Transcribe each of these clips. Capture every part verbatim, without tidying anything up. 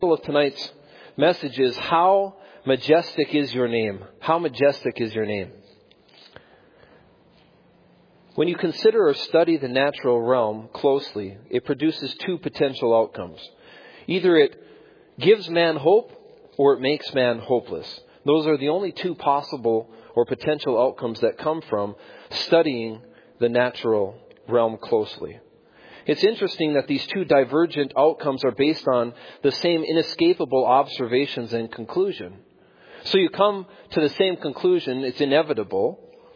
title of tonight's message is How Majestic is Your Name? How majestic is your name? When you consider or study the natural realm closely, it produces two potential outcomes. Either it gives man hope or it makes man hopeless. Those are the only two possible or potential outcomes that come from studying the natural realm closely. It's interesting that these two divergent outcomes are based on the same inescapable observations and conclusion. So you come to the same conclusion, it's inevitable,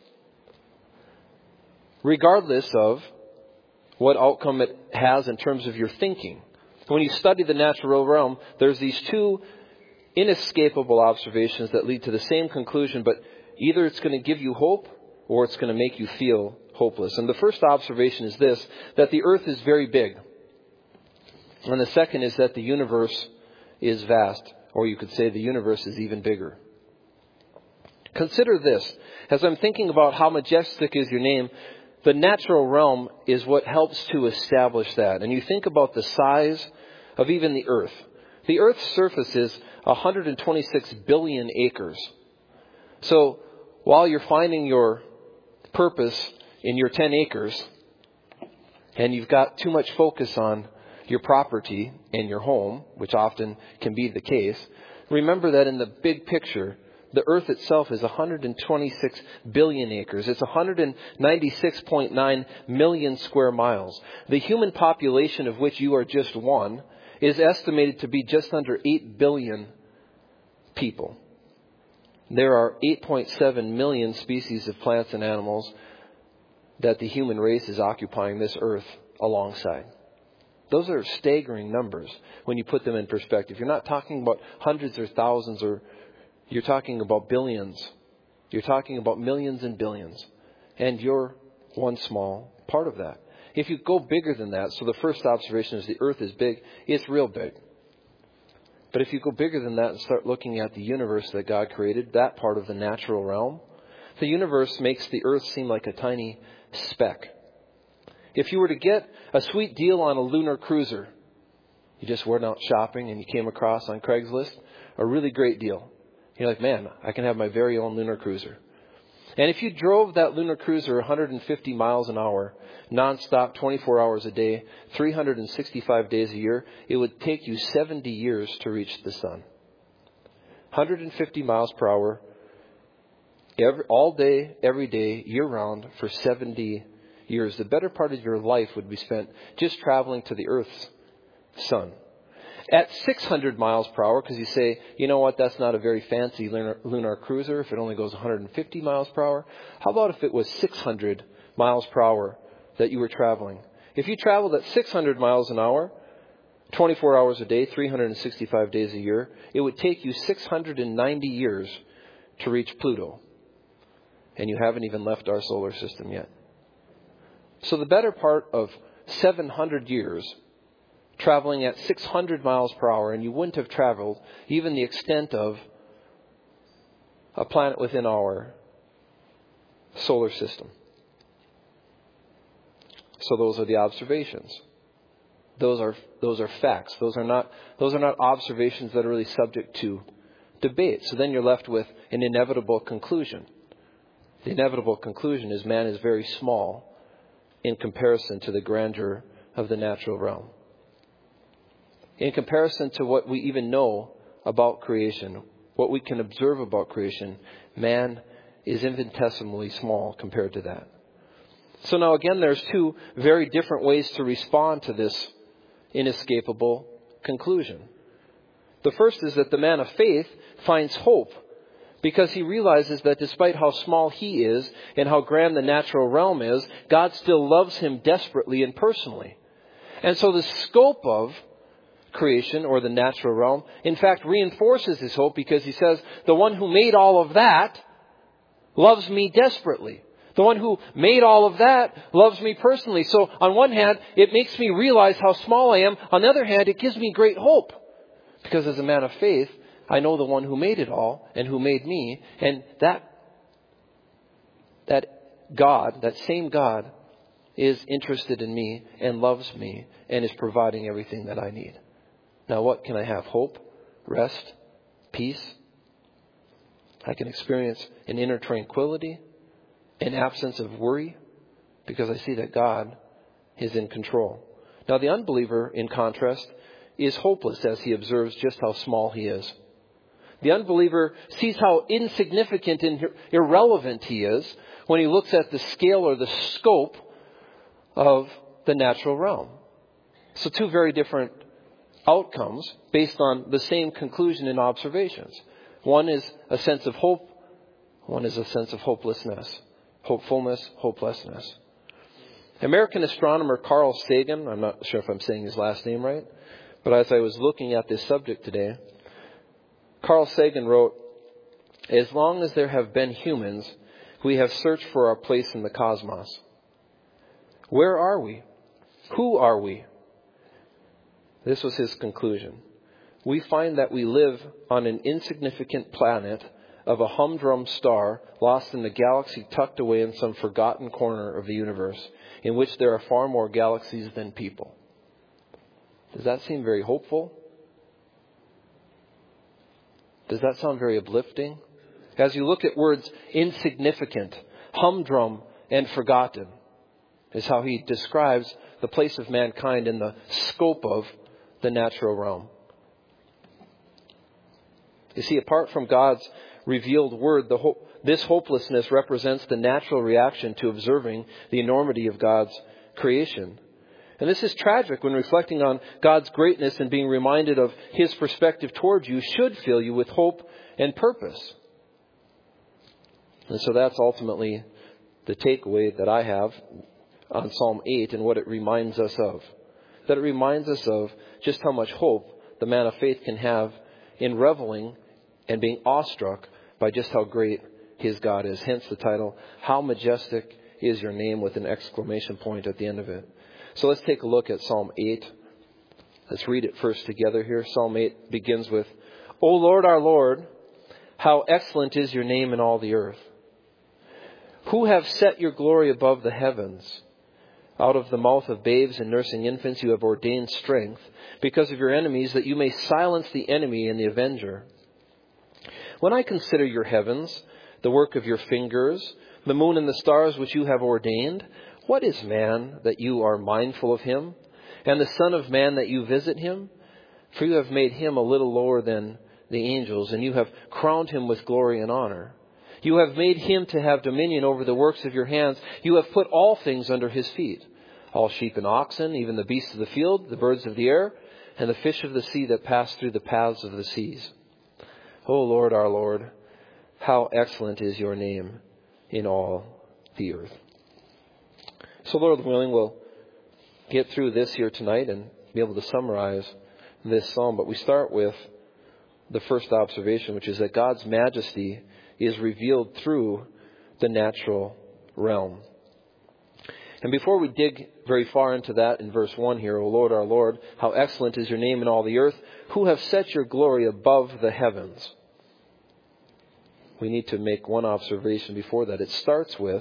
regardless of what outcome it has in terms of your thinking. When you study the natural realm, there's these two inescapable observations that lead to the same conclusion, but either it's going to give you hope or it's going to make you feel hopeless. And the first observation is this, that the earth is very big. And the second is that the universe is vast, or you could say the universe is even bigger. Consider this, as I'm thinking about how majestic is your name, the natural realm is what helps to establish that. And you think about the size of even the earth. The earth's surface is one hundred twenty-six billion acres. So while you're finding your purpose in your ten acres, and you've got too much focus on your property and your home, which often can be the case, remember that in the big picture, the earth itself is one hundred twenty-six billion acres. It's one hundred ninety-six point nine million square miles. The human population, of which you are just one, is estimated to be just under eight billion people. There are eight point seven million species of plants and animals that the human race is occupying this earth alongside. Those are staggering numbers when you put them in perspective. You're not talking about hundreds or thousands, or you're talking about billions. You're talking about millions and billions. And you're one small part of that. If you go bigger than that, so the first observation is the earth is big, it's real big. But if you go bigger than that and start looking at the universe that God created, that part of the natural realm, the universe makes the earth seem like a tiny speck. If you were to get a sweet deal on a lunar cruiser, you just went out shopping and you came across on Craigslist a really great deal. You're like, man, I can have my very own lunar cruiser. And if you drove that lunar cruiser one hundred fifty miles an hour, nonstop, twenty-four hours a day, three hundred sixty-five days a year, it would take you seventy years to reach the sun. one hundred fifty miles per hour, every, all day, every day, year-round, for seventy years. The better part of your life would be spent just traveling to the Earth's sun. At six hundred miles per hour, because you say, you know what, that's not a very fancy lunar, lunar cruiser if it only goes one hundred fifty miles per hour. How about if it was six hundred miles per hour that you were traveling? If you traveled at six hundred miles an hour, twenty-four hours a day, three hundred sixty-five days a year, it would take you six hundred ninety years to reach Pluto. And you haven't even left our solar system yet. So the better part of seven hundred years traveling at six hundred miles per hour, and you wouldn't have traveled even the extent of a planet within our solar system. So those are the observations. Those are those are facts. Those are not those are not observations that are really subject to debate. So then you're left with an inevitable conclusion. The inevitable conclusion is man is very small in comparison to the grandeur of the natural realm. In comparison to what we even know about creation, what we can observe about creation, man is infinitesimally small compared to that. So now again, there's two very different ways to respond to this inescapable conclusion. The first is that the man of faith finds hope because he realizes that despite how small he is and how grand the natural realm is, God still loves him desperately and personally. And so the scope of creation, or the natural realm, in fact reinforces his hope, because he says, the one who made all of that loves me desperately. The one who made all of that loves me personally. So on one hand, it makes me realize how small I am. On the other hand, it gives me great hope, because as a man of faith, I know the one who made it all and who made me. And that, that God, that same God, is interested in me and loves me and is providing everything that I need. Now what can I have? Hope, rest, peace. I can experience an inner tranquility, an absence of worry, because I see that God is in control. Now the unbeliever, in contrast, is hopeless as he observes just how small he is. The unbeliever sees how insignificant and irrelevant he is when he looks at the scale or the scope of the natural realm. So two very different outcomes based on the same conclusion and observations. One is a sense of hope. One is a sense of hopelessness. Hopefulness, hopelessness. American astronomer Carl Sagan, I'm not sure if I'm saying his last name right, but as I was looking at this subject today, Carl Sagan wrote, "As long as there have been humans, we have searched for our place in the cosmos. Where are we? Who are we?" This was his conclusion. "We find that we live on an insignificant planet of a humdrum star lost in a galaxy tucked away in some forgotten corner of the universe, in which there are far more galaxies than people." Does that seem very hopeful? Does that sound very uplifting? As you look at words insignificant, humdrum, and forgotten, is how he describes the place of mankind in the scope of the natural realm. You see, apart from God's revealed word, the ho- this hopelessness represents the natural reaction to observing the enormity of God's creation. And this is tragic when reflecting on God's greatness and being reminded of His perspective towards you should fill you with hope and purpose. And so that's ultimately the takeaway that I have on Psalm eight and what it reminds us of. That it reminds us of just how much hope the man of faith can have in reveling and being awestruck by just how great his God is. Hence the title, "How Majestic is Your Name," with an exclamation point at the end of it. So let's take a look at Psalm eight. Let's read it first together here. Psalm eight begins with, "O Lord, our Lord, how excellent is your name in all the earth. Who have set your glory above the heavens? Out of the mouth of babes and nursing infants you have ordained strength because of your enemies, that you may silence the enemy and the avenger. When I consider your heavens, the work of your fingers, the moon and the stars which you have ordained, what is man that you are mindful of him, and the son of man that you visit him? For you have made him a little lower than the angels, and you have crowned him with glory and honor. You have made him to have dominion over the works of your hands. You have put all things under his feet, all sheep and oxen, even the beasts of the field, the birds of the air, and the fish of the sea that pass through the paths of the seas. O Lord, our Lord, how excellent is your name in all the earth." So Lord willing, we'll get through this here tonight and be able to summarize this psalm. But we start with the first observation, which is that God's majesty is revealed through the natural realm. And before we dig very far into that in verse one here, "O Lord, our Lord, how excellent is your name in all the earth, who have set your glory above the heavens," we need to make one observation before that. It starts with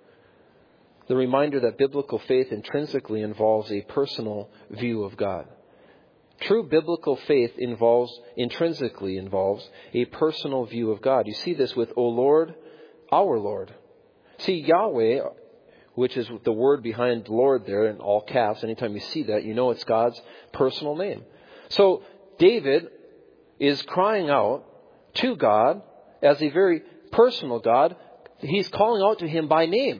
the reminder that biblical faith intrinsically involves a personal view of God. True biblical faith involves, intrinsically involves a personal view of God. You see this with, "O Lord, our Lord." See, Yahweh, which is the word behind Lord there in all caps, anytime you see that, you know it's God's personal name. So David is crying out to God as a very personal God. He's calling out to him by name.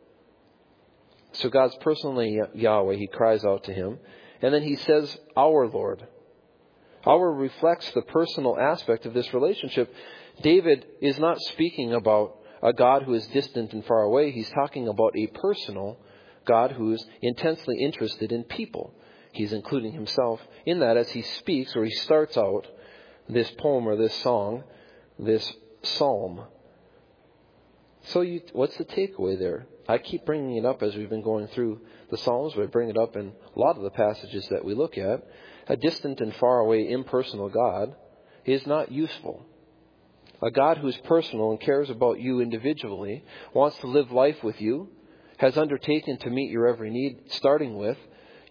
So God's personally Yahweh, he cries out to him. And then he says, "Our Lord." Our reflects the personal aspect of this relationship. David is not speaking about a God who is distant and far away. He's talking about a personal God who is intensely interested in people. He's including himself in that as he speaks, or he starts out this poem or this song, this psalm. So you, what's the takeaway there? I keep bringing it up as we've been going through the Psalms, but I bring it up in a lot of the passages that we look at. A distant and far away, impersonal God is not useful. A God who is personal and cares about you individually, wants to live life with you, has undertaken to meet your every need, starting with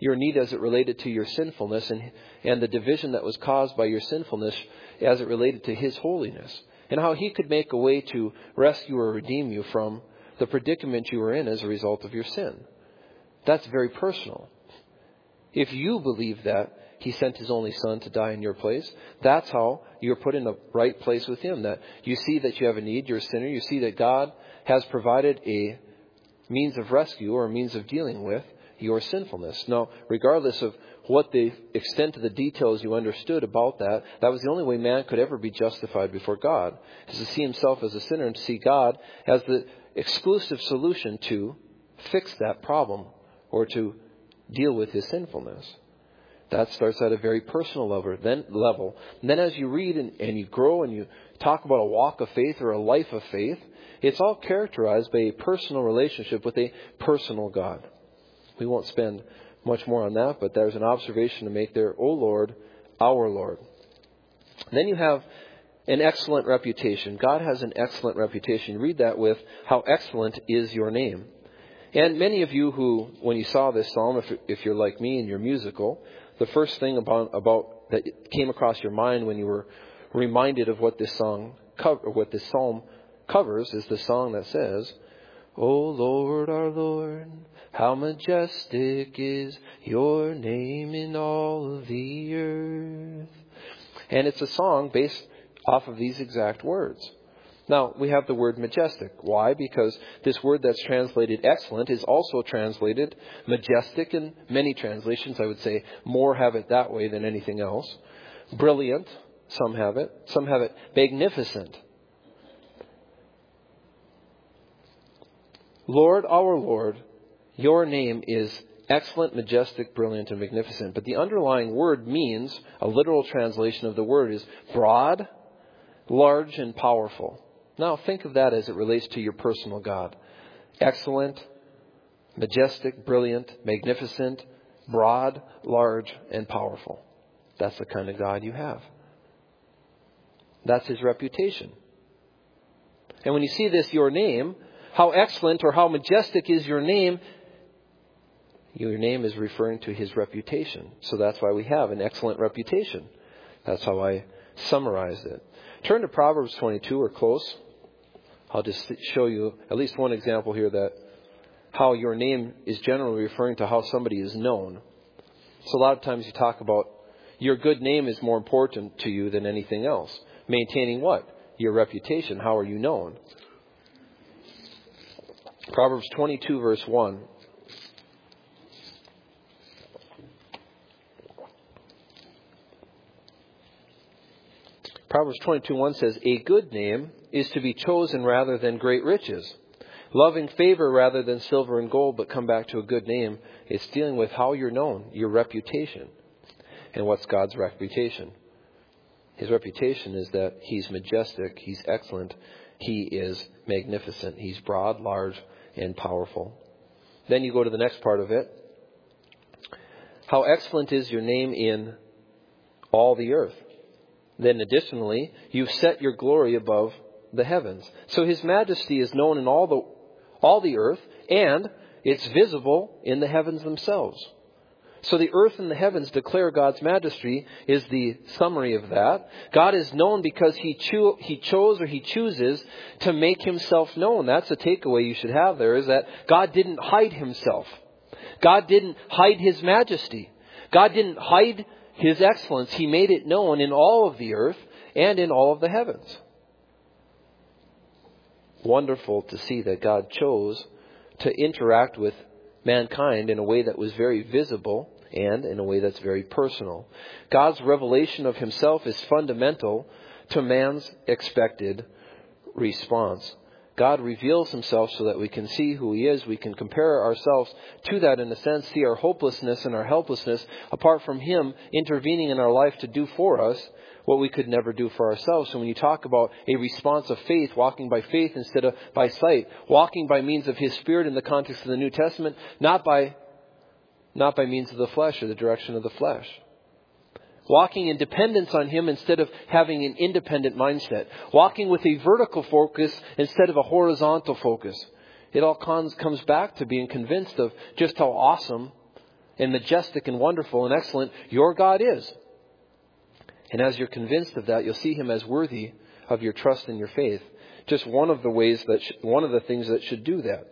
your need as it related to your sinfulness and, and the division that was caused by your sinfulness as it related to His holiness. And how He could make a way to rescue or redeem you from the predicament you were in as a result of your sin. That's very personal. If you believe that He sent His only Son to die in your place, that's how you're put in the right place with Him. That you see that you have a need, you're a sinner. You see that God has provided a means of rescue or a means of dealing with your sinfulness. Now, regardless of what the extent of the details you understood about that, that was the only way man could ever be justified before God, is to see himself as a sinner and to see God as the exclusive solution to fix that problem or to deal with his sinfulness. That starts at a very personal level. Then, level. And then as you read and, and you grow and you talk about a walk of faith or a life of faith, it's all characterized by a personal relationship with a personal God. We won't spend much more on that, but there's an observation to make there. O Lord, our Lord. And then you have an excellent reputation. God has an excellent reputation. You read that with, how excellent is your name. And many of you who, when you saw this psalm, if, if you're like me and you're musical, the first thing about, about that came across your mind when you were reminded of what this song, cover, what this psalm covers, is the song that says, O Lord, our Lord, how majestic is your name in all of the earth. And it's a song based off of these exact words. Now, we have the word majestic. Why? Because this word that's translated excellent is also translated majestic in many translations. I would say more have it that way than anything else. Brilliant, some have it. Some have it magnificent. Lord, our Lord, your name is excellent, majestic, brilliant, and magnificent. But the underlying word means, a literal translation of the word is broad, large, and powerful. Now think of that as it relates to your personal God. Excellent, majestic, brilliant, magnificent, broad, large, and powerful. That's the kind of God you have. That's His reputation. And when you see this, your name, how excellent or how majestic is your name, your name is referring to His reputation. So that's why we have an excellent reputation. That's how I summarized it. Turn to Proverbs twenty-two, or close. I'll just show you at least one example here that how your name is generally referring to how somebody is known. So a lot of times you talk about your good name is more important to you than anything else. Maintaining what? Your reputation. How are you known? Proverbs twenty-two, verse one. Proverbs twenty-two, one says, a good name is to be chosen rather than great riches. Loving favor rather than silver and gold. But come back to a good name. It's dealing with how you're known, your reputation. And what's God's reputation? His reputation is that He's majestic, He's excellent, He is magnificent, He's broad, large, and powerful. Then you go to the next part of it. How excellent is your name in all the earth. Then additionally, you've set your glory above the heavens. So His majesty is known in all the all the earth, and it's visible in the heavens themselves. So the earth and the heavens declare God's majesty is the summary of that. God is known because He cho- He chose or He chooses to make Himself known. That's a takeaway you should have there, is that God didn't hide Himself. God didn't hide His majesty. God didn't hide His excellence. He made it known in all of the earth and in all of the heavens. Wonderful to see that God chose to interact with mankind in a way that was very visible and in a way that's very personal. God's revelation of Himself is fundamental to man's expected response. God reveals Himself so that we can see who He is. We can compare ourselves to that in a sense, see our hopelessness and our helplessness apart from Him intervening in our life to do for us what we could never do for ourselves. So when you talk about a response of faith, walking by faith instead of by sight, walking by means of His Spirit in the context of the New Testament, not by, not by means of the flesh or the direction of the flesh. Walking in dependence on Him instead of having an independent mindset. Walking with a vertical focus instead of a horizontal focus. It all comes back to being convinced of just how awesome and majestic and wonderful and excellent your God is. And as you're convinced of that, you'll see Him as worthy of your trust and your faith. Just one of the ways that, sh- one of the things that should do that.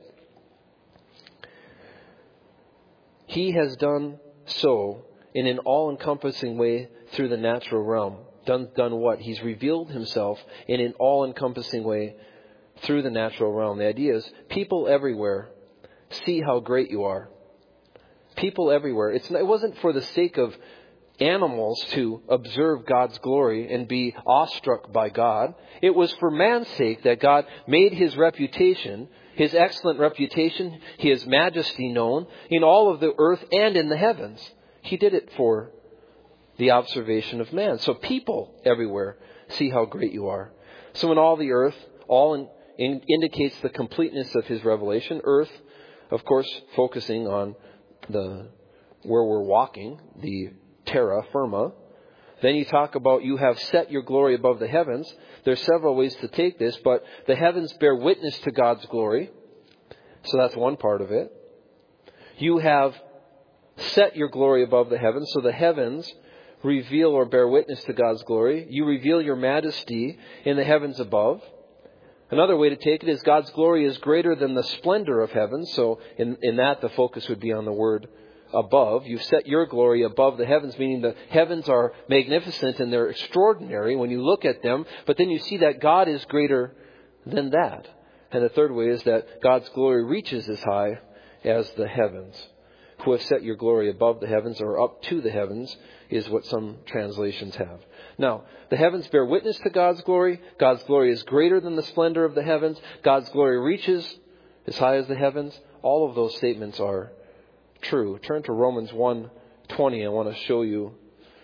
He has done so in an all-encompassing way through the natural realm. Done, done what? He's revealed Himself in an all-encompassing way through the natural realm. The idea is people everywhere see how great you are. People everywhere. It's, it wasn't for the sake of animals to observe God's glory and be awestruck by God. It was for man's sake that God made His reputation, His excellent reputation, His majesty known in all of the earth and in the heavens. He did it for the observation of man. So people everywhere see how great you are. So in all the earth, all in, in, indicates the completeness of His revelation. Earth, of course, focusing on the where we're walking, the terra firma. Then you talk about you have set your glory above the heavens. There's several ways to take this, but the heavens bear witness to God's glory. So that's one part of it. You have set your glory above the heavens, so the heavens reveal or bear witness to God's glory. You reveal your majesty in the heavens above. Another way to take it is God's glory is greater than the splendor of heaven. So in, in that, the focus would be on the word above. You've set your glory above the heavens, meaning the heavens are magnificent and they're extraordinary when you look at them. But then you see that God is greater than that. And the third way is that God's glory reaches as high as the heavens. Who have set your glory above the heavens or up to the heavens is what some translations have. Now, the heavens bear witness to God's glory. God's glory is greater than the splendor of the heavens. God's glory reaches as high as the heavens. All of those statements are true. Turn to Romans one twenty. I want to show you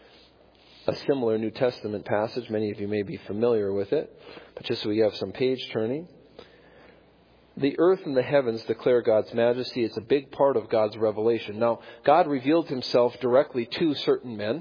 a similar New Testament passage. Many of you may be familiar with it, but just so we have some page turning. The earth and the heavens declare God's majesty. It's a big part of God's revelation. Now, God revealed Himself directly to certain men.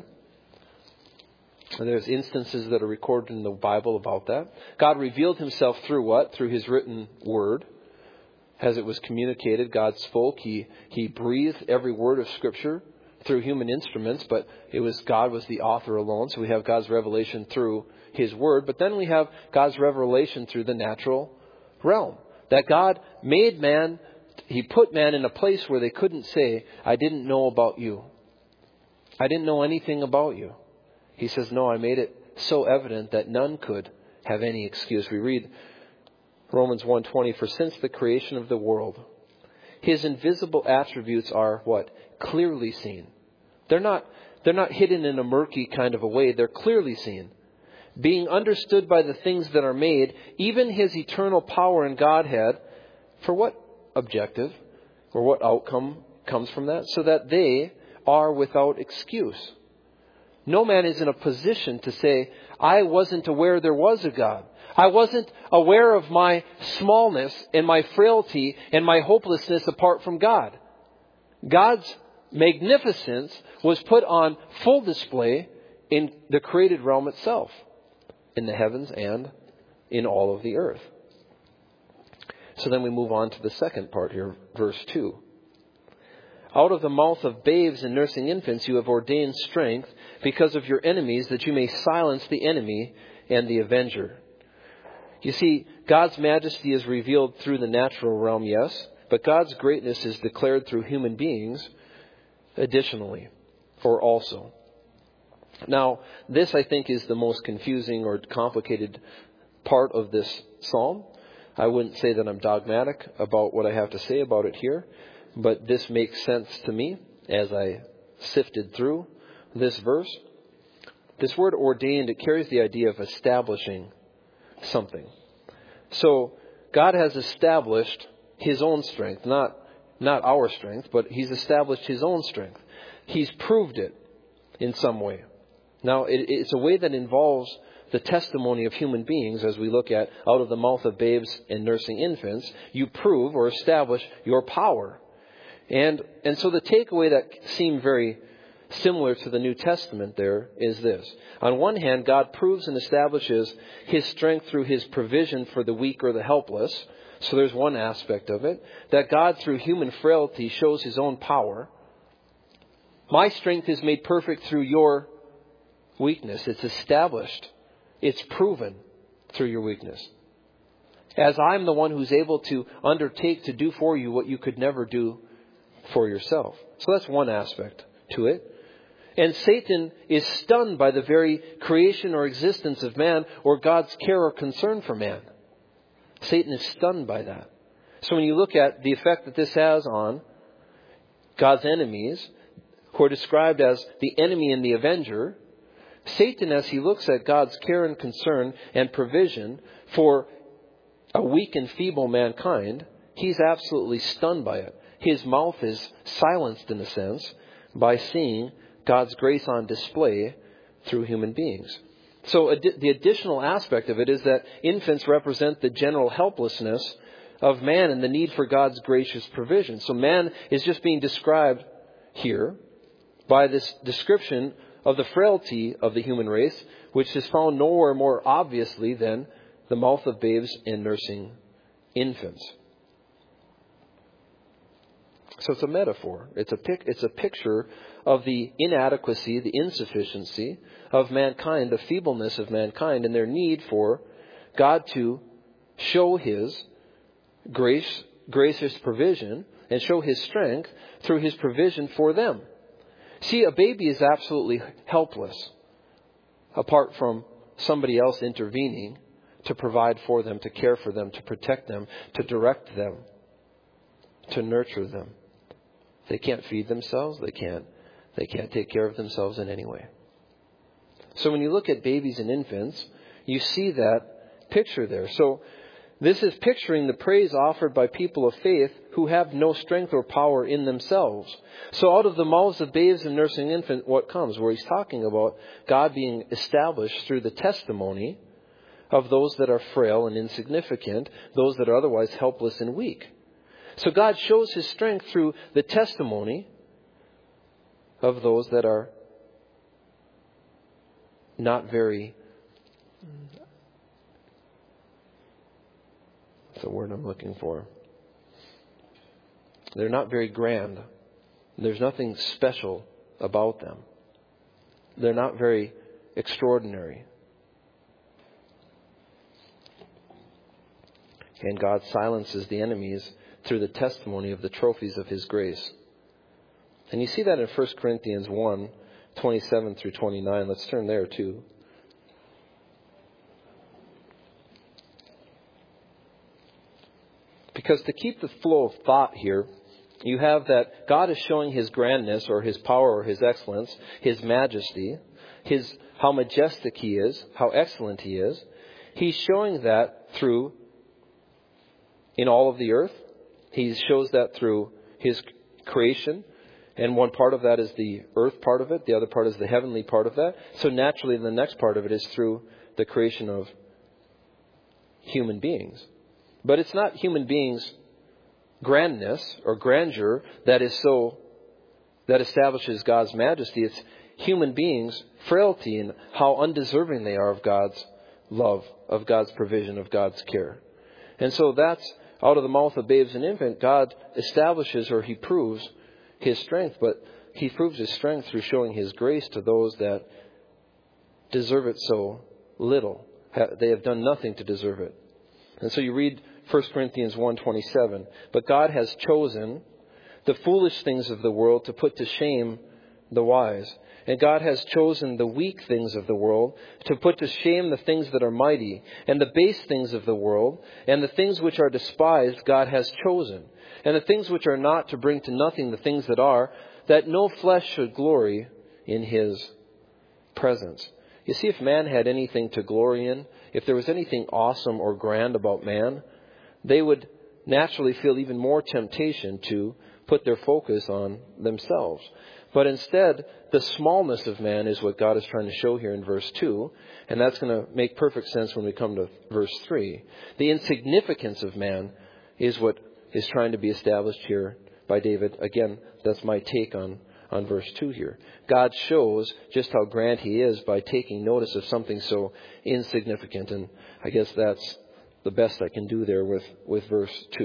And there's instances that are recorded in the Bible about that. God revealed Himself through what? Through His written word. As it was communicated, God spoke. He, he breathed every word of Scripture through human instruments, but it was God was the author alone. So we have God's revelation through His word. But then we have God's revelation through the natural realm. That God made man, He put man in a place where they couldn't say, I didn't know about you. I didn't know anything about you. He says, no, I made it so evident that none could have any excuse. We read Romans one twenty, for since the creation of the world, His invisible attributes are what? Clearly seen. They're not, they're not hidden in a murky kind of a way. They're clearly seen. Being understood by the things that are made, even His eternal power and Godhead, for what objective or what outcome comes from that? So that they are without excuse. No man is in a position to say, I wasn't aware there was a God. I wasn't aware of my smallness and my frailty and my hopelessness apart from God. God's magnificence was put on full display in the created realm itself, in the heavens and in all of the earth. So then we move on to the second part here, verse two. Out of the mouth of babes and nursing infants you have ordained strength because of your enemies, that you may silence the enemy and the avenger. You see, God's majesty is revealed through the natural realm, yes, but God's greatness is declared through human beings additionally, or also. Now, this I think is the most confusing or complicated part of this psalm. I wouldn't say that I'm dogmatic about what I have to say about it here, but this makes sense to me as I sifted through this verse. This word ordained, it carries the idea of establishing something. So God has established His own strength, not, not our strength, but He's established His own strength. He's proved it in some way. Now, it, it's a way that involves the testimony of human beings, as we look at out of the mouth of babes and nursing infants. You prove or establish your power. And, and so the takeaway that seemed very similar to the New Testament there is this. On one hand, God proves and establishes His strength through His provision for the weak or the helpless. So there's one aspect of it. That God, through human frailty, shows His own power. My strength is made perfect through your weakness. It's established. It's proven through your weakness. As I'm the one who's able to undertake to do for you what you could never do for yourself. So that's one aspect to it. And Satan is stunned by the very creation or existence of man or God's care or concern for man. Satan is stunned by that. So when you look at the effect that this has on God's enemies, who are described as the enemy and the avenger, Satan, as he looks at God's care and concern and provision for a weak and feeble mankind, he's absolutely stunned by it. His mouth is silenced, in a sense, by seeing God's grace on display through human beings. So ad- the additional aspect of it is that infants represent the general helplessness of man and the need for God's gracious provision. So man is just being described here by this description of the frailty of the human race, which is found nowhere more obviously than the mouth of babes and nursing infants. So it's a metaphor. It's a pic, it's a picture of the inadequacy, the insufficiency of mankind, the feebleness of mankind, and their need for God to show His grace, gracious provision and show His strength through His provision for them. See, a baby is absolutely helpless apart from somebody else intervening to provide for them, to care for them, to protect them, to direct them, to nurture them. They can't feed themselves. They can't, they can't take care of themselves in any way. So when you look at babies and infants, you see that picture there. So this is picturing the praise offered by people of faith who have no strength or power in themselves. So out of the mouths of babes and nursing infant, what comes? Where he's talking about God being established through the testimony of those that are frail and insignificant, those that are otherwise helpless and weak. So God shows His strength through the testimony of those that are not very, that's the word I'm looking for. They're not very grand. There's nothing special about them. They're not very extraordinary. And God silences the enemies through the testimony of the trophies of His grace. And you see that in First Corinthians one, twenty-seven through twenty-nine. Let's turn there too. Because to keep the flow of thought here, you have that God is showing His grandness or His power or His excellence, His majesty, His how majestic He is, how excellent He is. He's showing that through in all of the earth. He shows that through His creation. And one part of that is the earth part of it. The other part is the heavenly part of that. So naturally, the next part of it is through the creation of human beings. But it's not human beings' grandness or grandeur that is so, that establishes God's majesty. It's human beings' frailty and how undeserving they are of God's love, of God's provision, of God's care. And so that's out of the mouth of babes and infants, God establishes or He proves His strength. But He proves His strength through showing His grace to those that deserve it so little. They have done nothing to deserve it. And so you read First Corinthians one twenty-seven. But God has chosen the foolish things of the world to put to shame the wise. And God has chosen the weak things of the world to put to shame the things that are mighty. And the base things of the world and the things which are despised God has chosen. And the things which are not to bring to nothing the things that are, that no flesh should glory in His presence. You see, if man had anything to glory in, if there was anything awesome or grand about man, they would naturally feel even more temptation to put their focus on themselves. But instead, the smallness of man is what God is trying to show here in verse two. And that's going to make perfect sense when we come to verse three. The insignificance of man is what is trying to be established here by David. Again, that's my take on, on verse two here. God shows just how grand He is by taking notice of something so insignificant. And I guess that's the best I can do there with, with verse two.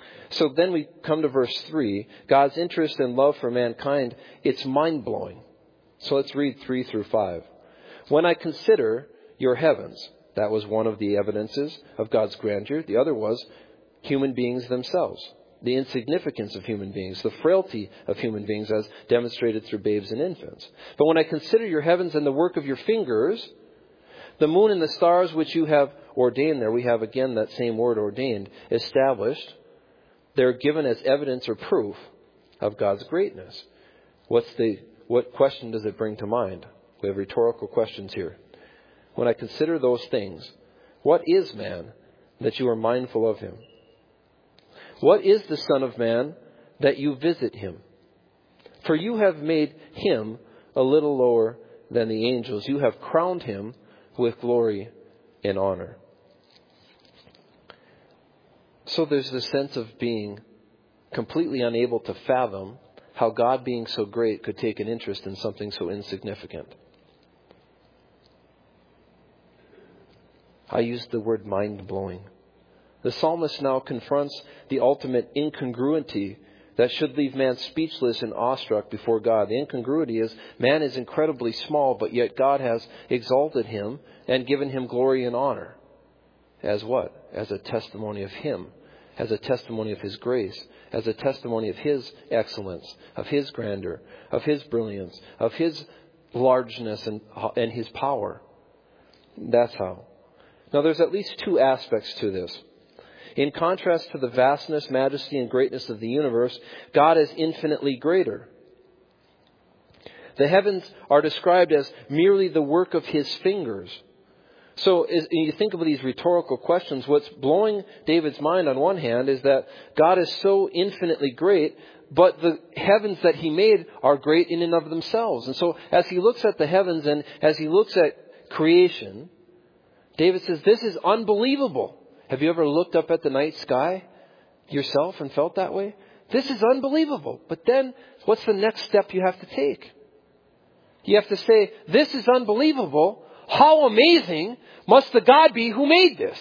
So then we come to verse three. God's interest and love for mankind, it's mind-blowing. So let's read three through five. When I consider your heavens, that was one of the evidences of God's grandeur. The other was human beings themselves. The insignificance of human beings, the frailty of human beings as demonstrated through babes and infants. But when I consider your heavens and the work of your fingers, the moon and the stars which you have ordained, there we have again that same word, ordained, established, they're given as evidence or proof of God's greatness. What's the, what question does it bring to mind? We have rhetorical questions here. When I consider those things, what is man that you are mindful of him? What is the Son of Man that you visit him? For you have made him a little lower than the angels. You have crowned him with glory and honor. So there's this sense of being completely unable to fathom how God, being so great, could take an interest in something so insignificant. I used the word mind-blowing. The psalmist now confronts the ultimate incongruity that should leave man speechless and awestruck before God. The incongruity is man is incredibly small, but yet God has exalted him and given him glory and honor. As what? As a testimony of him, as a testimony of his grace, as a testimony of his excellence, of his grandeur, of his brilliance, of his largeness and, and his power. That's how. Now there's at least two aspects to this. In contrast to the vastness, majesty, and greatness of the universe, God is infinitely greater. The heavens are described as merely the work of his fingers. So as you think of these rhetorical questions, what's blowing David's mind on one hand is that God is so infinitely great, but the heavens that he made are great in and of themselves. And so as he looks at the heavens and as he looks at creation, David says, this is unbelievable. Have you ever looked up at the night sky yourself and felt that way? This is unbelievable. But then what's the next step you have to take? You have to say, this is unbelievable. How amazing must the God be who made this?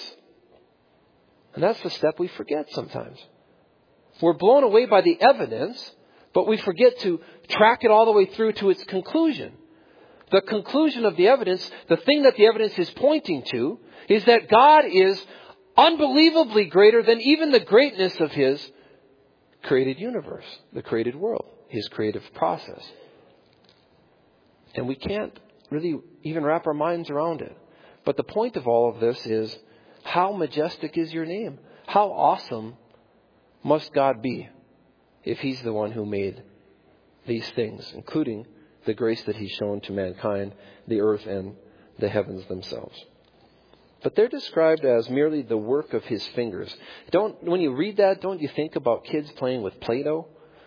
And that's the step we forget sometimes. We're blown away by the evidence, but we forget to track it all the way through to its conclusion. The conclusion of the evidence, the thing that the evidence is pointing to, is that God is unbelievably greater than even the greatness of his created universe, the created world, his creative process. And we can't really even wrap our minds around it. But the point of all of this is, how majestic is your name? How awesome must God be if he's the one who made these things, including the grace that he's shown to mankind, the earth and the heavens themselves. But they're described as merely the work of his fingers. Don't, when you read that, don't you think about kids playing with Play-Doh?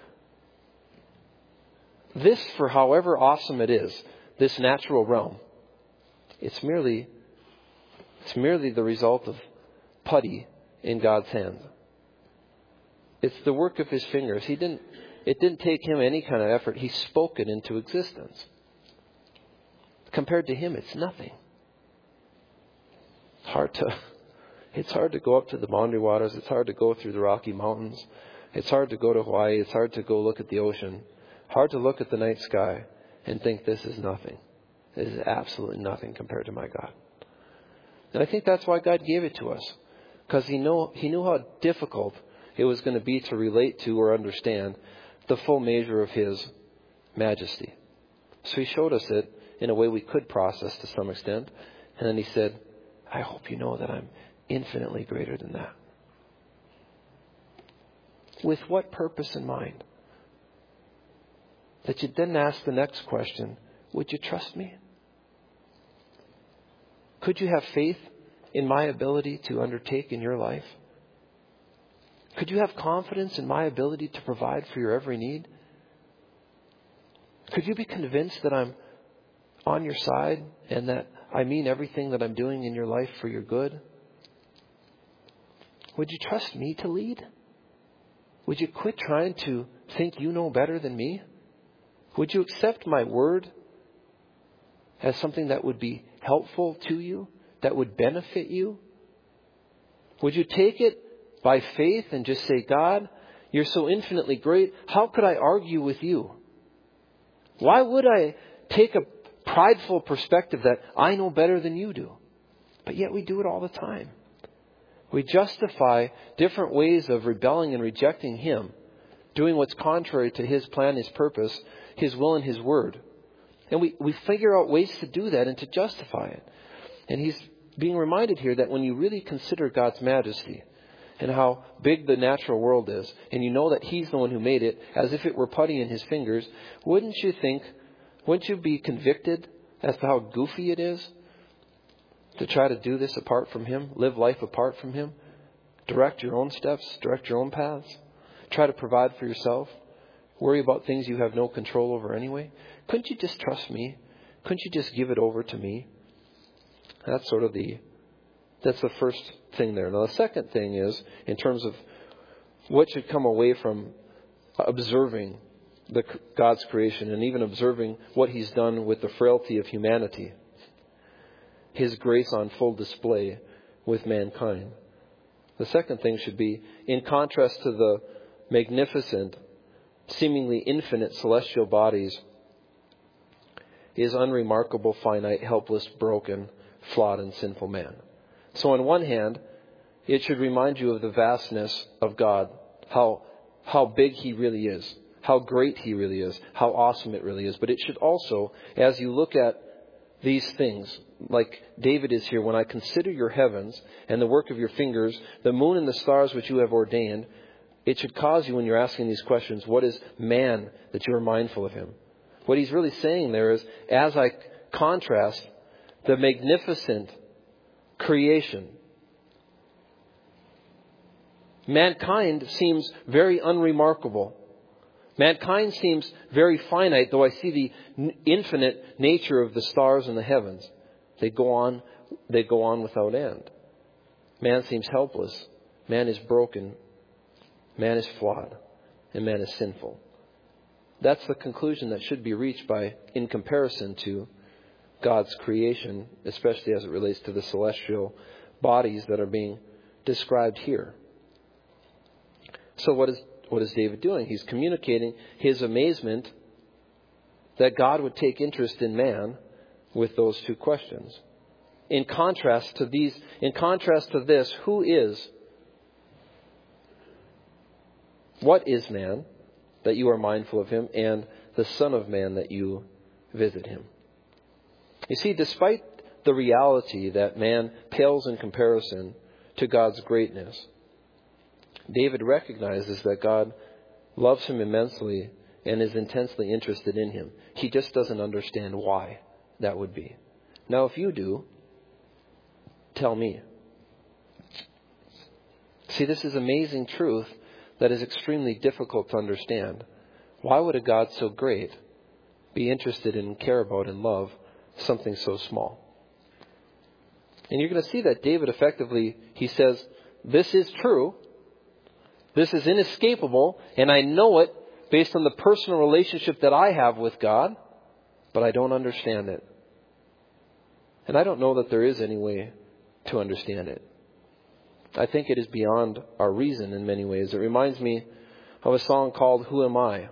This, for however awesome it is, this natural realm, it's merely, it's merely the result of putty in God's hand. It's the work of his fingers. He didn't, it didn't take him any kind of effort. He spoke it into existence. Compared to him, it's nothing. It's hard to, it's hard to go up to the Boundary Waters. It's hard to go through the Rocky Mountains. It's hard to go to Hawaii. It's hard to go look at the ocean. Hard to look at the night sky and think this is nothing. This is absolutely nothing compared to my God. And I think that's why God gave it to us. Because he know, he knew how difficult it was going to be to relate to or understand the full measure of his majesty. So he showed us it in a way we could process to some extent. And then he said, I hope you know that I'm infinitely greater than that. With what purpose in mind? That you then ask the next question, would you trust me? Could you have faith in my ability to undertake in your life? Could you have confidence in my ability to provide for your every need? Could you be convinced that I'm on your side and that I mean everything that I'm doing in your life for your good? Would you trust me to lead? Would you quit trying to think you know better than me? Would you accept my word as something that would be helpful to you, that would benefit you? Would you take it by faith and just say, God, you're so infinitely great. How could I argue with you? Why would I take a prideful perspective that I know better than you do? But yet we do it all the time. We justify different ways of rebelling and rejecting Him, doing what's contrary to His plan, His purpose, His will, and His word. And we, we figure out ways to do that and to justify it. And He's being reminded here that when you really consider God's majesty and how big the natural world is, and you know that He's the one who made it, as if it were putty in His fingers, wouldn't you think, wouldn't you be convicted as to how goofy it is to try to do this apart from Him, live life apart from Him, direct your own steps, direct your own paths, try to provide for yourself, worry about things you have no control over anyway? Couldn't you just trust me? Couldn't you just give it over to me? That's sort of the, that's the first thing there. Now the second thing is, in terms of what should come away from observing the God's creation and even observing what He's done with the frailty of humanity, His grace on full display with mankind. The second thing should be, in contrast to the magnificent, seemingly infinite celestial bodies, is unremarkable, finite, helpless, broken, flawed, and sinful man. So on one hand, it should remind you of the vastness of God, how how big He really is, how great He really is, how awesome it really is. But it should also, as you look at these things, like David is here, when I consider your heavens and the work of your fingers, the moon and the stars which you have ordained, it should cause you, when you're asking these questions, what is man that you are mindful of him? What he's really saying there is, as I contrast the magnificent creation, mankind seems very unremarkable. Mankind seems very finite, though I see the infinite nature of the stars in the heavens. They go on, they go on without end. Man seems helpless. Man is broken. Man is flawed. And man is sinful. That's the conclusion that should be reached by, in comparison to God's creation, especially as it relates to the celestial bodies that are being described here. So what is What is David doing? He's communicating his amazement that God would take interest in man with those two questions. In contrast to these, in contrast to this, who is, what is man that you are mindful of him, and the Son of Man that you visit him? You see, despite the reality that man pales in comparison to God's greatness, David recognizes that God loves him immensely and is intensely interested in him. He just doesn't understand why that would be. Now, if you do, tell me. See, this is amazing truth that is extremely difficult to understand. Why would a God so great be interested in, care about, and love something so small? And you're going to see that David effectively, he says, this is true. This is inescapable, and I know it based on the personal relationship that I have with God, but I don't understand it. And I don't know that there is any way to understand it. I think it is beyond our reason in many ways. It reminds me of a song called Who Am I?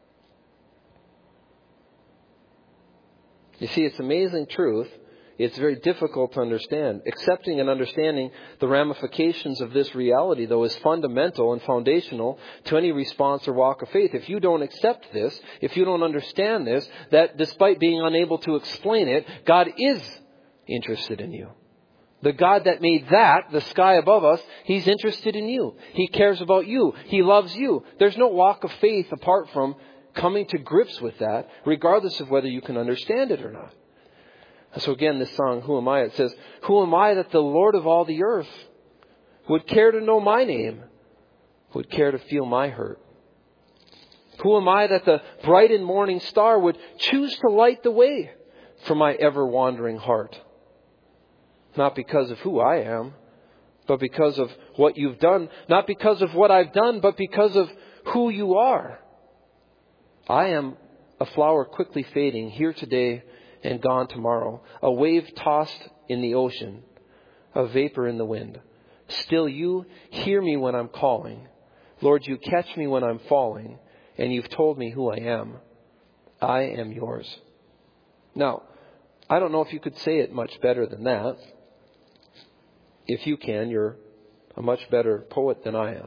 You see, it's amazing truth. It's very difficult to understand. Accepting and understanding the ramifications of this reality, though, is fundamental and foundational to any response or walk of faith. If you don't accept this, if you don't understand this, that despite being unable to explain it, God is interested in you. The God that made that, the sky above us, He's interested in you. He cares about you. He loves you. There's no walk of faith apart from coming to grips with that, regardless of whether you can understand it or not. So again, this song, Who Am I? It says, who am I that the Lord of all the earth would care to know my name, would care to feel my hurt? Who am I that the bright and morning star would choose to light the way for my ever-wandering heart? Not because of who I am, but because of what you've done. Not because of what I've done, but because of who you are. I am a flower quickly fading, here today and gone tomorrow, a wave tossed in the ocean, a vapor in the wind, Still, you hear me when I'm calling. Lord, you catch me when I'm falling, and you've told me who I am. I am yours. Now, I don't know if you could say it much better than that. If you can, you're a much better poet than I am.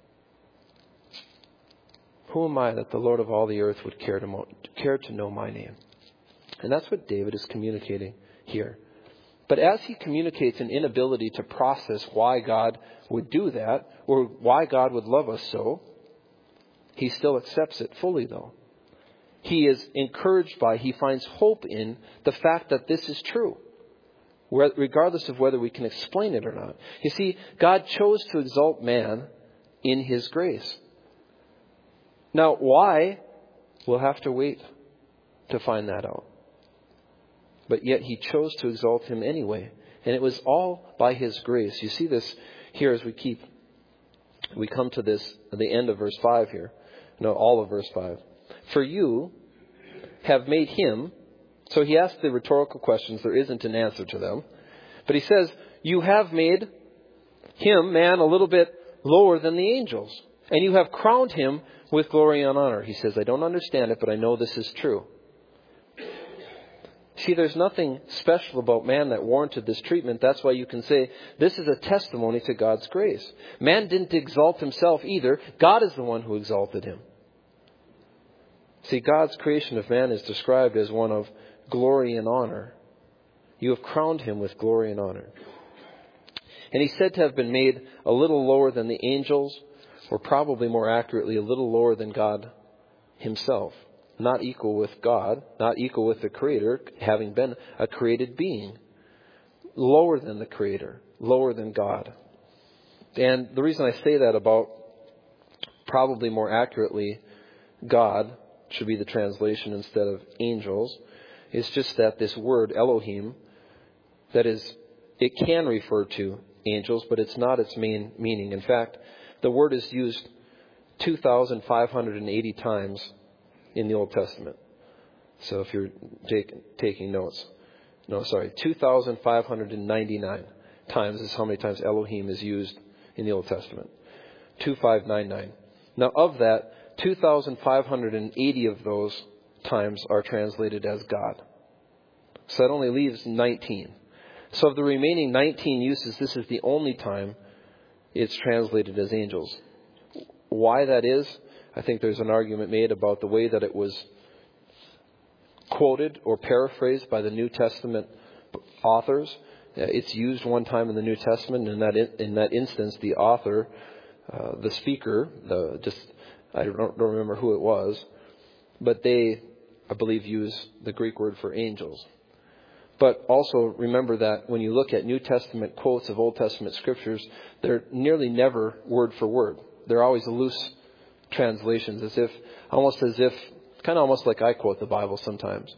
Who am I that the Lord of all the earth would care to, mo- care to know my name? And that's what David is communicating here. But as he communicates an inability to process why God would do that, or why God would love us so, he still accepts it fully, though. He is encouraged by, he finds hope in the fact that this is true, regardless of whether we can explain it or not. You see, God chose to exalt man in his grace. Now, why? We'll have to wait to find that out. But yet he chose to exalt him anyway. And it was all by his grace. You see this here as we keep, we come to this, at the end of verse five here. No, all of verse five. For you have made him, so he asks the rhetorical questions, there isn't an answer to them. But he says, you have made him, man, a little bit lower than the angels. And you have crowned him with glory and honor. He says, I don't understand it, but I know this is true. See, there's nothing special about man that warranted this treatment. That's why you can say this is a testimony to God's grace. Man didn't exalt himself either. God is the one who exalted him. See, God's creation of man is described as one of glory and honor. You have crowned him with glory and honor. And he's said to have been made a little lower than the angels, or probably more accurately, a little lower than God himself. Not equal with God, not equal with the Creator, having been a created being. Lower than the Creator, lower than God. And the reason I say that about probably more accurately, God should be the translation instead of angels, is just that this word Elohim, that is, it can refer to angels, but it's not its main meaning. In fact, the word is used two thousand five hundred eighty times in the Old Testament. So if you're take, taking notes, no, sorry, two thousand five hundred ninety-nine times is how many times Elohim is used in the Old Testament. two thousand five hundred ninety-nine. Now of that, two thousand five hundred eighty of those times are translated as God. So that only leaves nineteen. So of the remaining nineteen uses, this is the only time it's translated as angels. Why that is, I think there's an argument made about the way that it was quoted or paraphrased by the New Testament authors. It's used one time in the New Testament, and in that in, in that instance, the author, uh, the speaker, the just I don't, don't remember who it was, but they, I believe, use the Greek word for angels. But also remember that when you look at New Testament quotes of Old Testament scriptures, they're nearly never word for word. They're always loose translations, as if, almost as if, kind of almost like I quote the Bible sometimes.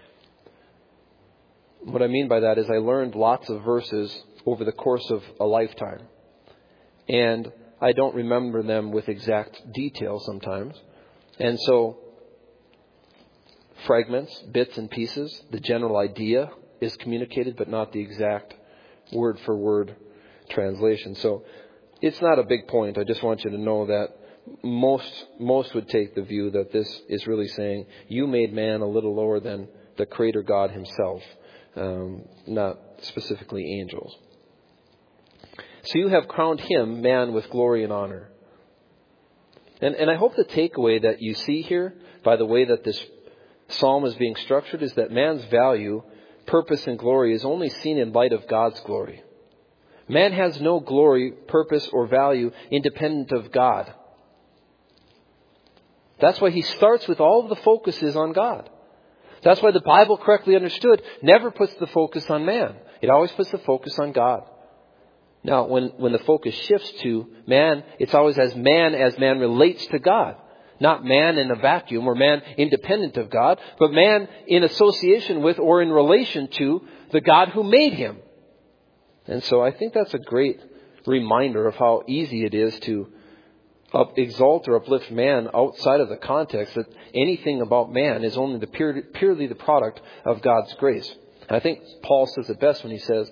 What I mean by that is I learned lots of verses over the course of a lifetime. And I don't remember them with exact detail sometimes. And so fragments, bits and pieces, the general idea is communicated, but not the exact word for word translation. So it's not a big point. I just want you to know that most most would take the view that this is really saying you made man a little lower than the Creator God himself, um, not specifically angels. So you have crowned him, man, with glory and honor. And, and I hope the takeaway that you see here, by the way that this psalm is being structured, is that man's value, purpose, and glory is only seen in light of God's glory. Man has no glory, purpose, or value independent of God. That's why he starts with all of the focus is on God. That's why the Bible, correctly understood, never puts the focus on man. It always puts the focus on God. Now, when, when the focus shifts to man, it's always as man as man relates to God. Not man in a vacuum or man independent of God, but man in association with or in relation to the God who made him. And so I think that's a great reminder of how easy it is to up, exalt or uplift man outside of the context that anything about man is only the pure, purely the product of God's grace. And I think Paul says it best when he says,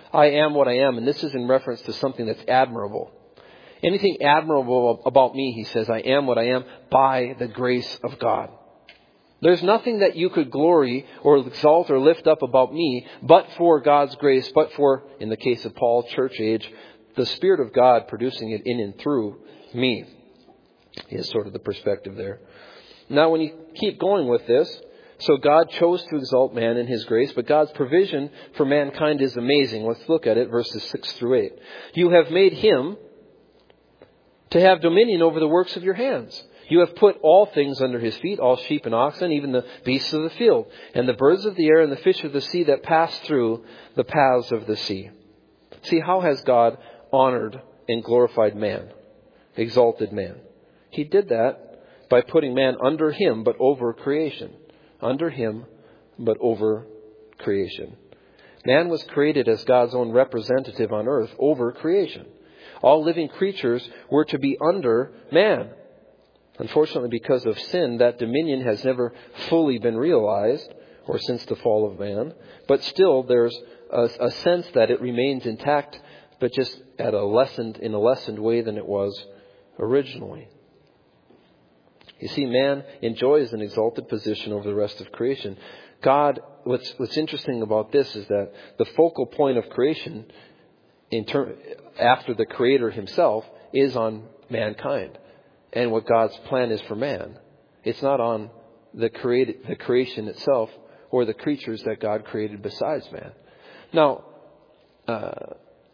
I am what I am. And this is in reference to something that's admirable. Anything admirable about me, he says, I am what I am by the grace of God. There's nothing that you could glory or exalt or lift up about me but for God's grace, but for, in the case of Paul, church age, the Spirit of God producing it in and through me. Is sort of the perspective there. Now, when you keep going with this, so God chose to exalt man in his grace, but God's provision for mankind is amazing. Let's look at it, verses six through eight. You have made him to have dominion over the works of your hands. You have put all things under his feet, all sheep and oxen, even the beasts of the field, and the birds of the air and the fish of the sea that pass through the paths of the sea. See, how has God honored and glorified man, exalted man? He did that by putting man under him, but over creation. Under him, but over creation. Man was created as God's own representative on earth over creation. All living creatures were to be under man. Unfortunately, because of sin, that dominion has never fully been realized, or since the fall of man. But still, there's a, a sense that it remains intact, but just at a lessened, in a lessened way than it was originally. You see, man enjoys an exalted position over the rest of creation. God, what's what's interesting about this is that the focal point of creation, in term, after the Creator himself, is on mankind. And what God's plan is for man. It's not on the created, the creation itself or the creatures that God created besides man. Now, uh,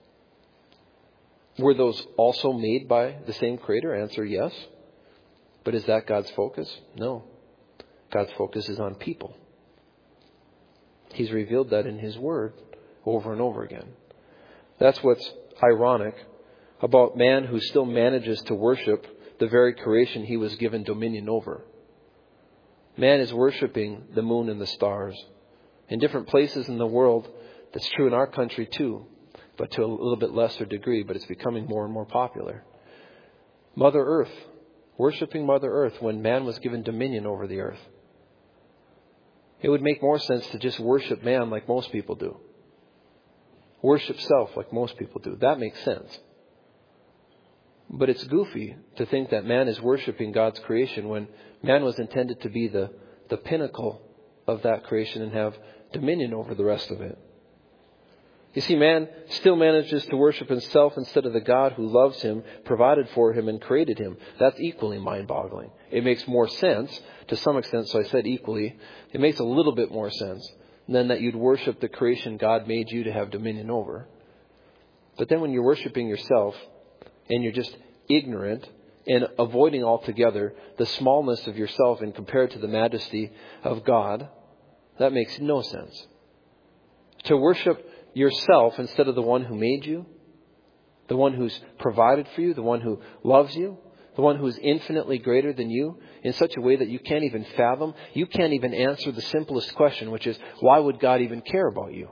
were those also made by the same Creator? Answer, yes. But is that God's focus? No. God's focus is on people. He's revealed that in His Word over and over again. That's what's ironic about man who still manages to worship the very creation he was given dominion over. Man is worshiping the moon and the stars. In different places in the world, that's true in our country too, but to a little bit lesser degree, but it's becoming more and more popular. Mother Earth, worshiping Mother Earth when man was given dominion over the earth. It would make more sense to just worship man like most people do. Worship self like most people do. That makes sense. But it's goofy to think that man is worshiping God's creation when man was intended to be the, the pinnacle of that creation and have dominion over the rest of it. You see, man still manages to worship himself instead of the God who loves him, provided for him, and created him. That's equally mind-boggling. It makes more sense, to some extent, so I said equally. It makes a little bit more sense than that you'd worship the creation God made you to have dominion over. But then when you're worshiping yourself, and you're just ignorant and avoiding altogether the smallness of yourself and compared to the majesty of God, that makes no sense. To worship yourself instead of the one who made you, the one who's provided for you, the one who loves you, the one who is infinitely greater than you in such a way that you can't even fathom, you can't even answer the simplest question, which is, why would God even care about you?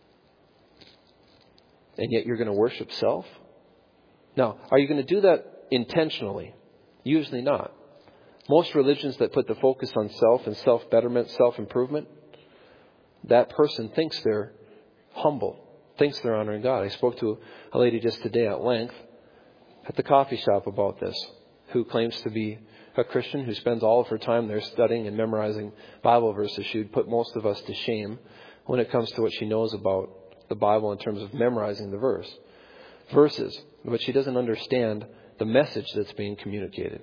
And yet you're going to worship self? Now, are you going to do that intentionally? Usually not. Most religions that put the focus on self and self-betterment, self-improvement, that person thinks they're humble, thinks they're honoring God. I spoke to a lady just today at length at the coffee shop about this, who claims to be a Christian, who spends all of her time there studying and memorizing Bible verses. She would put most of us to shame when it comes to what she knows about the Bible in terms of memorizing the verse. verses, but she doesn't understand the message that's being communicated.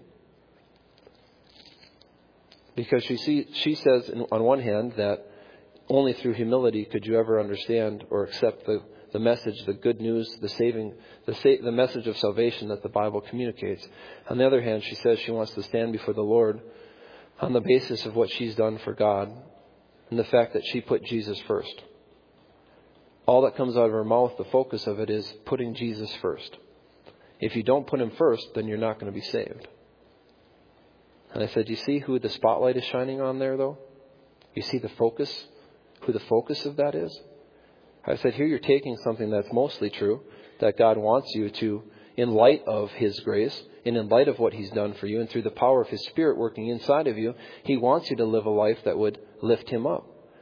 Because she see, she says on one hand that only through humility could you ever understand or accept the, the message, the good news, the saving, the, sa- the message of salvation that the Bible communicates. On the other hand, she says she wants to stand before the Lord on the basis of what she's done for God and the fact that she put Jesus first. All that comes out of her mouth, the focus of it is putting Jesus first. If you don't put him first, then you're not going to be saved. And I said, you see who the spotlight is shining on there, though? You see the focus, who the focus of that is? I said, here you're taking something that's mostly true, that God wants you to, in light of his grace, and in light of what he's done for you, and through the power of his Spirit working inside of you, he wants you to live a life that would lift him up,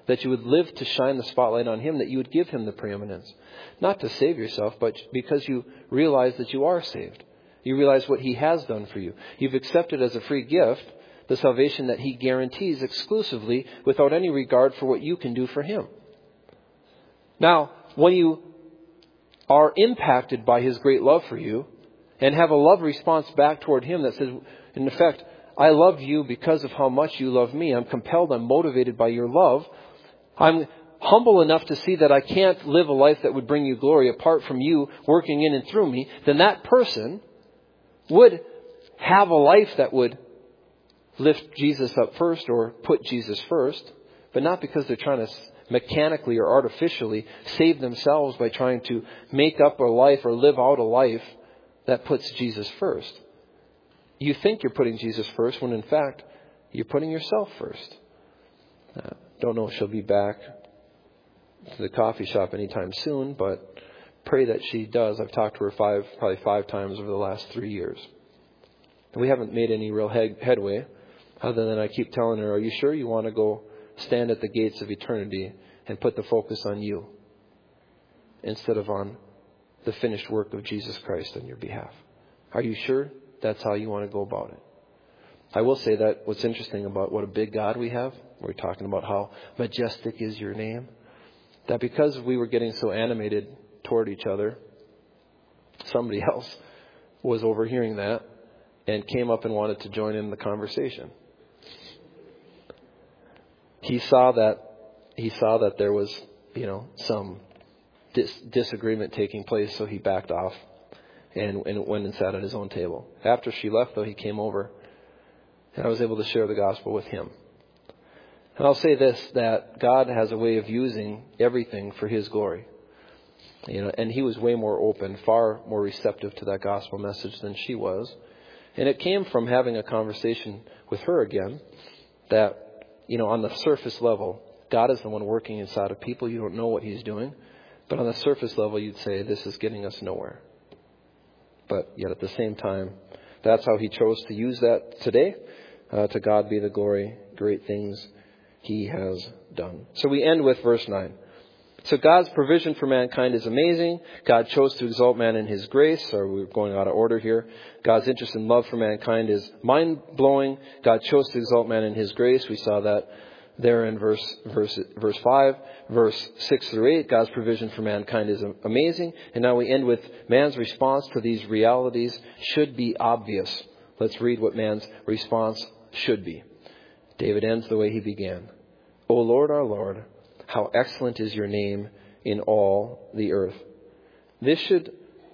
that you would live to shine the spotlight on Him, that you would give Him the preeminence. Not to save yourself, but because you realize that you are saved. You realize what He has done for you. You've accepted as a free gift the salvation that He guarantees exclusively without any regard for what you can do for Him. Now, when you are impacted by His great love for you and have a love response back toward Him that says, in effect, I love you because of how much you love me. I'm compelled, I'm motivated by your love. I'm humble enough to see that I can't live a life that would bring you glory apart from you working in and through me. Then that person would have a life that would lift Jesus up first or put Jesus first, but not because they're trying to mechanically or artificially save themselves by trying to make up a life or live out a life that puts Jesus first. You think you're putting Jesus first when in fact you're putting yourself first. Uh, don't know if she'll be back to the coffee shop anytime soon, but pray that she does. I've talked to her five, probably five times over the last three years. And we haven't made any real head, headway other than I keep telling her, are you sure you want to go stand at the gates of eternity and put the focus on you instead of on the finished work of Jesus Christ on your behalf? Are you sure that's how you want to go about it? I will say that what's interesting about what a big God we have, we're talking about how majestic is your name, that because we were getting so animated toward each other, somebody else was overhearing that and came up and wanted to join in the conversation. He saw that he saw that there was, you know, some dis- disagreement taking place, so he backed off and, and went and sat at his own table. After she left, though, he came over, and I was able to share the gospel with him. And I'll say this, that God has a way of using everything for His glory. You know, and he was way more open, far more receptive to that gospel message than she was. And it came from having a conversation with her again that, you know, on the surface level, God is the one working inside of people. You don't know what He's doing. But on the surface level, you'd say, this is getting us nowhere. But yet at the same time, that's how He chose to use that today. Uh, to God be the glory, great things He has done. So we end with verse nine. So God's provision for mankind is amazing. God chose to exalt man in His grace. Or we're going out of order here. God's interest and love for mankind is mind-blowing. God chose to exalt man in His grace. We saw that there in verse verse verse five. Verse six through eight, God's provision for mankind is amazing. And now we end with man's response to these realities should be obvious. Let's read what man's response should be. David ends the way he began. O Lord, our Lord, how excellent is your name in all the earth. This should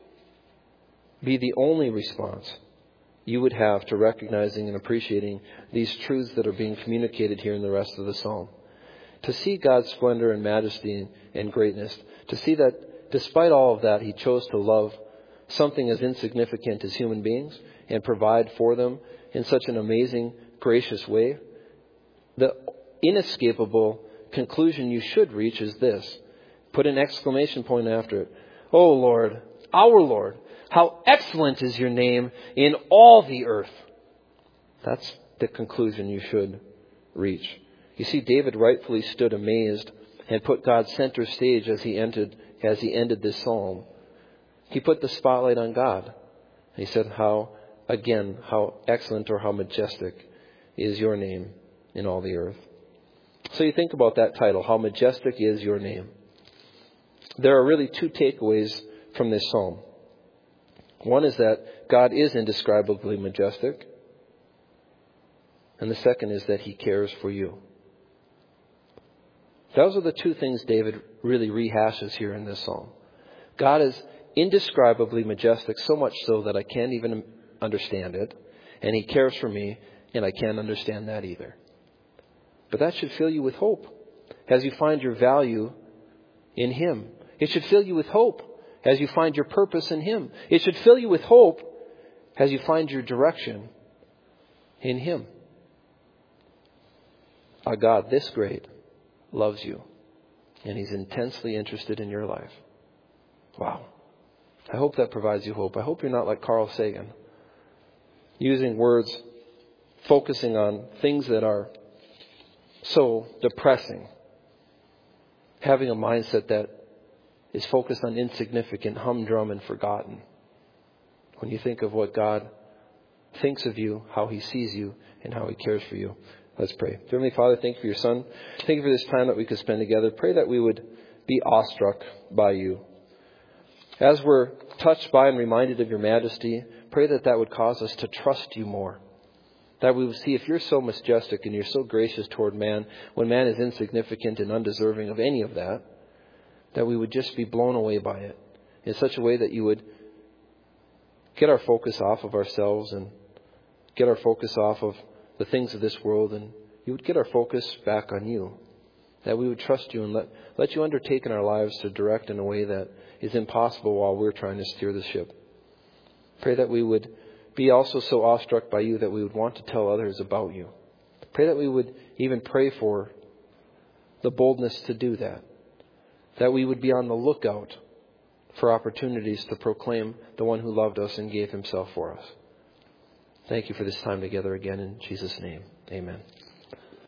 be the only response you would have to recognizing and appreciating these truths that are being communicated here in the rest of the psalm. To see God's splendor and majesty and greatness, to see that despite all of that, He chose to love something as insignificant as human beings and provide for them in such an amazing, gracious way. The inescapable conclusion you should reach is this. Put an exclamation point after it. Oh Lord, our Lord, how excellent is your name in all the earth. That's the conclusion you should reach. You see, David rightfully stood amazed and put God center stage as he ended, as he ended this psalm. He put the spotlight on God. He said, how, again, how excellent or how majestic is your name in all the earth. So you think about that title, how majestic is your name. There are really two takeaways from this psalm. One is that God is indescribably majestic. And the second is that He cares for you. Those are the two things David really rehashes here in this psalm. God is indescribably majestic, so much so that I can't even understand it. And He cares for me, and I can't understand that either. But that should fill you with hope as you find your value in Him. It should fill you with hope as you find your purpose in Him. It should fill you with hope as you find your direction in Him. A God this great loves you, and He's intensely interested in your life. Wow. I hope that provides you hope. I hope you're not like Carl Sagan, using words, focusing on things that are so depressing having a mindset that is focused on insignificant, humdrum, and forgotten. When you think of what God thinks of you, how He sees you, and how He cares for you. Let's pray. Heavenly Father, thank you for your Son. Thank you for this time that we could spend together. Pray that we would be awestruck by you. As we're touched by and reminded of your majesty, pray that that would cause us to trust you more. That we would see, if you're so majestic and you're so gracious toward man, when man is insignificant and undeserving of any of that, that we would just be blown away by it in such a way that you would get our focus off of ourselves and get our focus off of the things of this world, and you would get our focus back on you. That we would trust you and let, let you undertake in our lives to direct in a way that is impossible while we're trying to steer the ship. Pray that we would be also so awestruck by you that we would want to tell others about you. Pray that we would even pray for the boldness to do that. That we would be on the lookout for opportunities to proclaim the one who loved us and gave himself for us. Thank you for this time together again in Jesus' name. Amen.